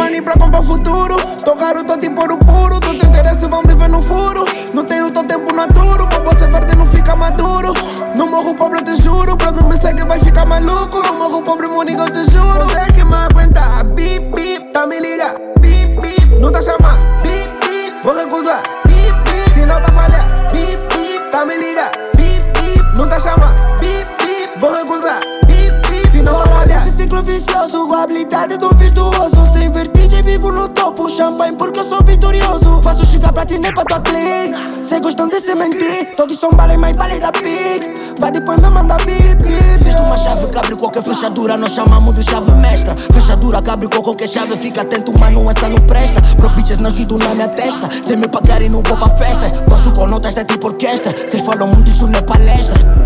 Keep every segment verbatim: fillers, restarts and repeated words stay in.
money pra comprar futuro. Tô caro, tô tipo ouro puro. Tu tem interesse, vão viver no furo. Não tenho teu tempo naturo, mas você verde não fica maduro. Não morro pobre, eu te juro. Pra não me segue vai ficar maluco. Não morro pobre, moninho, eu te juro. Não é que me aguenta, bip, bip. Tá me liga, bip, bip. Não tá chamando, bip, bip. Vou recusar, bip, bip. Se não tá falha, bip, bip. Tá me liga, bip, bip. Não tá chamando, bip, bip. Vou recusar, bip, bip. Se não tá falha. Esse ciclo vicioso, a habilidade do virtuoso. Sem vertigem vivo no topo, champanhe porque eu sou vitorioso. Faço chegar pra ti nem pra tua clique. Cê gostam de se mentir, todos são balé, mas balé da pique. Vai depois me manda bip, bip. Existe uma chave que abre qualquer fechadura, nós chamamos de chave mestra. Fechadura que abre com qualquer chave, fica atento, mano, essa não presta. Pro bitches não gido na minha testa, sem me pagarem não vou pra festa. Posso com notas de tipo orquestra, cês falam muito, isso não é palestra.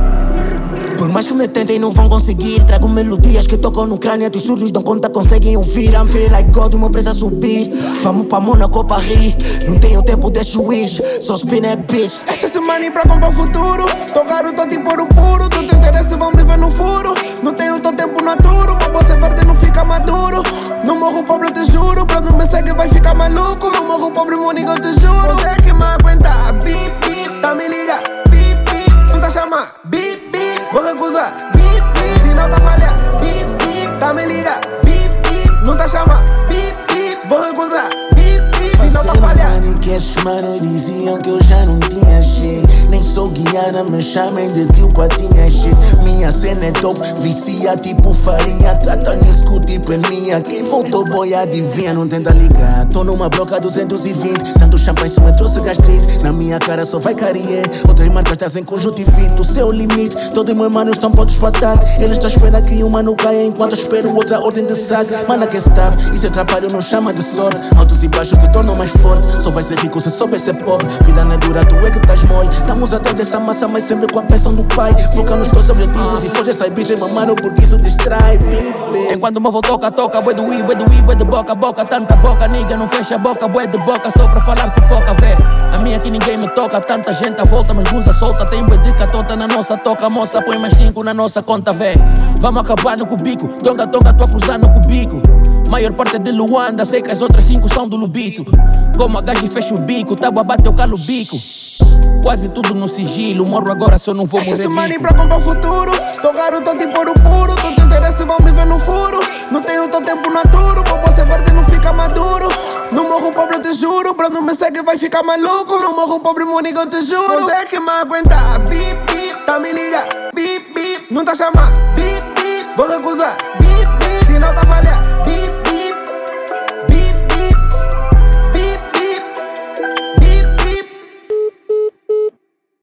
Por mais que me tentem não vão conseguir. Trago melodias que tocam no crânio. Teus surdos dão conta, conseguem ouvir. I'm feeling like God, o meu preço a subir. Vamos pra Mônaco pra rir. Não tenho tempo de juiz, só spin é bitch. Deixa esse money pra comprar futuro. Tô caro, tô tipo ouro puro. Tu tem interesse, vão viver no furo. Não tenho teu tempo naturo, mas você verde não fica maduro. Não morro pobre, eu te juro. Pra não me segue vai ficar maluco. Não morro pobre, moninho, eu te juro. Não é que me aguenta, bip, bip. Tá me liga, bip, bip. Não tá chamando, bip, bip. Vou recusar, bip, bip. Se não tá falha, bip, bip. Tá me liga, bip, bip. Não tá chamando, bip, bip. Vou recusar, bip, bip. Se não tá falha. Que esses manos diziam que eu já não tinha shit. Nem sou guiana, me chamem de tio patinha shit. Minha cena é top, vicia tipo farinha. Trata nisso tipo é minha. Quem voltou boy adivinha, não tenta ligar. Tô numa bloca duzentos e vinte. Tanto champanhe só me trouxe gastrite. Na minha cara só vai carie. Outras marcas trazem conjuntivite. O seu limite, todos meus manos estão prontos para ataque. Eles estão esperando que um mano caia enquanto espero outra ordem de saque. Mana que stop, isso é trabalho, não chama de sorte. Altos e baixos te tornam mais forte. Só vai ser rico se souber ser pobre. Vida não é dura, tu é que estás mole. Estamos atrás dessa massa, mas sempre com a pressão do pai. Foca nos teus objetivos e foge essa bitch, mamano, porque isso distrai. Enquanto o movo toca, toca, bué do i, bué do i, bué de boca, boca, tanta boca, nigga, não fecha a boca, bué de boca, só pra falar fofoca, vê. A minha aqui ninguém me toca, tanta gente à volta, mas bunza solta, tem bué de catota na nossa toca, moça, põe mais cinco na nossa conta, vê. Vamos acabar no cubico, tonga, tonga, tô a cruzar no cubico. Maior parte é de Luanda, sei que as outras cinco são do Lubito. Como a gaja fecha o bico, tábua bate eu calo o bico. Quase tudo no sigilo, morro agora só não vou morrer esse rico. money pra comprar futuro. Tô caro, tô tipo ouro puro. Tu tem interesse, vão viver no furo. Não tenho teu tempo naturo, mas você verde não fica maduro. Não morro pobre, eu te juro. Pra não me segue vai ficar maluco. Não morro pobre, moninho, eu te juro. Não é que me aguenta, bip, bip. Tá me liga, bip, bip. Não tá chamando, bip, bip. Vou recusar, bip, bip. Se não tá falha, bip, bip.